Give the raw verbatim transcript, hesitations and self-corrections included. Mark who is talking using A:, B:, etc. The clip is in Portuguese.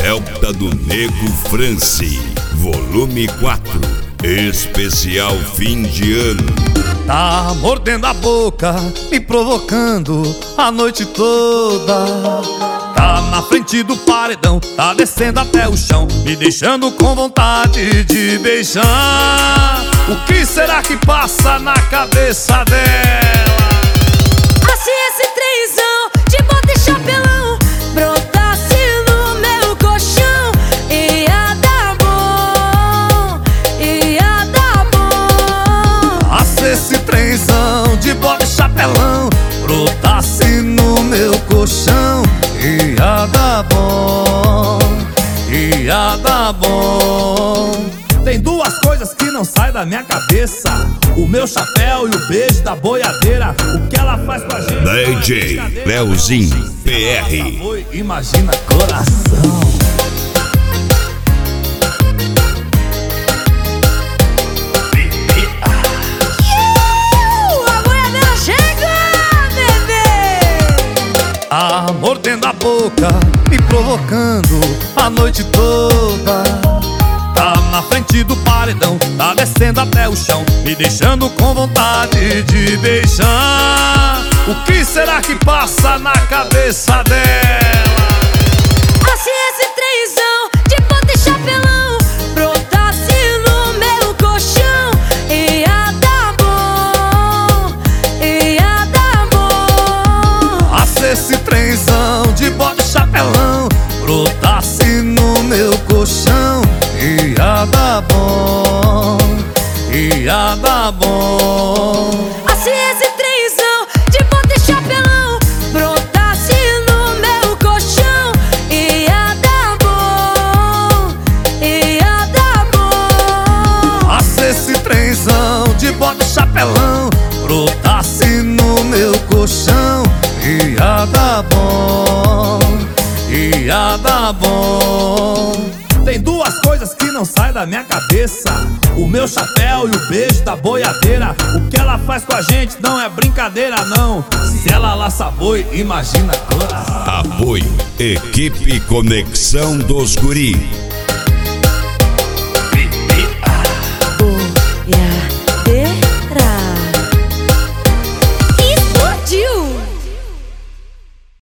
A: Delta do Nego France, volume quatro, especial fim de ano.
B: Tá mordendo a boca, me provocando a noite toda. Tá na frente do paredão, tá descendo até o chão, me deixando com vontade de beijar. O que será que passa na cabeça dela?
C: Se esse trenzão de bota e chapelão brotasse no meu colchão, ia dar bom, ia dar bom.
B: Ah, se esse trenzão de bota e chapelão brotasse no meu colchão, ia dar bom, ia dar bom. Tem duas coisas que não saem da minha cabeça: o meu chapéu e o beijo da boiadeira. O que ela faz com a gente?
A: D J Leozinho P R.
B: Imagina coração.
C: Uh, a boiadeira chega, bebê.
B: Ah, mordendo a boca, me provocando a noite toda. Tá na frente do paredão, tá descendo até o chão, me deixando com vontade de beijar. O que será que passa na cabeça dela?
C: Ah, se esse trenzão de bota e chapelão brotasse no meu colchão, ia dar bom, ia dar bom.
B: Ah, se esse trenzão de bota e chapelão brotasse no meu colchão, ia dar bom, ia dar bom.
C: Ah, se esse trenzão de bota e chapelão brotasse no meu colchão, ia dar bom, ia dar bom.
B: Ah, se esse trenzão de bota e chapelão brotasse no meu colchão, ia dar bom, ia dar bom. Tem duas coisas que não saem da minha cabeça: o meu chapéu e o beijo da boiadeira. O que ela faz com a gente não é brincadeira, não. Se ela laça boi, imagina coração.
A: Apoio Equipe Conexão dos Guri.